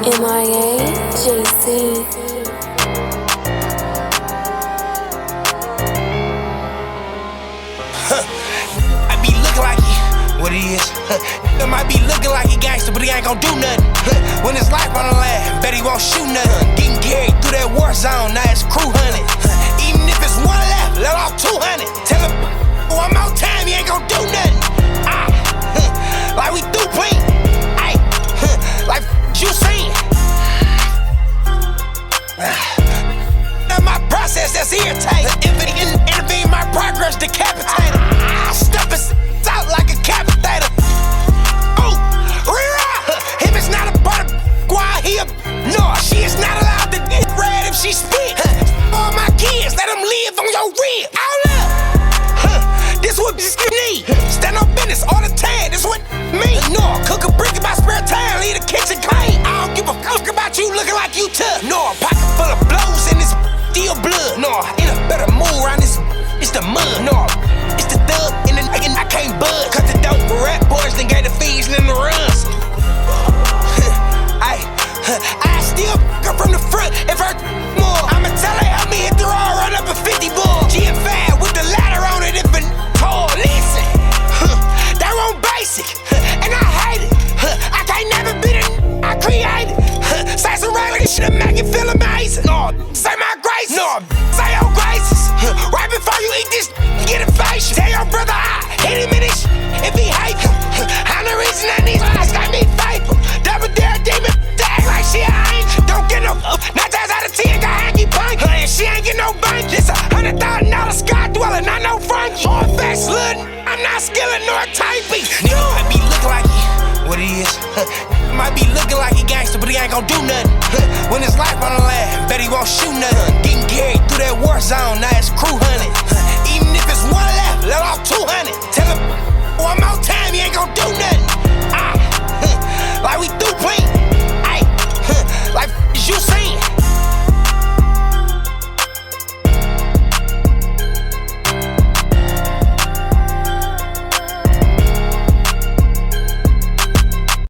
MIA, JC. I be looking like what he is. It might be looking like he gangster, but he ain't gon' do nothing. When his life on the line, bet he won't shoot nothing. Getting carried through that war zone, now it's crew hunting. Even if it's one left, let off 200. Tell him one more time, he ain't gon' do nothing. Like we do clean. Like you seen. Now my process that's irritating. Intervene my progress, decapitated. I stuff his out like a capitator. Oh, him is not a part of squad. He a no. She is not allowed to get red if she spit. All my kids, let them live on your rib. All up. This what you need. Stand on business all the time. This what me. No, cook a brick in my spare time. Leave the kitchen clean. I don't give a fuck about you looking like you tough. No, pocket full of blows and this still blood. No, in a better mood around this. It's the mud. No, it's the thug and I can't bud. Cut the dope for rap boys, then gave the fees and the runs. I still come from the front if I more. I'ma tell her help me hit the road, run up a 50 ball. G5 with the ladder on it if it tall. Listen, that wrong basic, and I hate it. I can't never be the I created. Say some regular shit to make it feel amazing. No, say my grace. No, say your graces. Right before you eat this, get a face. Tell your brother I hit him in this if he hate him. I'm the reason that these lies got me faithful. Double dare demon, act like she an angel. Don't get no 9 times out of 10 got hanky punk. And she ain't get no bank. It's $100,000 sky dweller, not no Frankie. On fast look, I'm not skillin' nor typey. Nigga might be looking like what he is. Might be looking like he gangster, but he ain't gon' do nothing. When his life on the line, bet he won't shoot nothing. Getting carried through that war zone.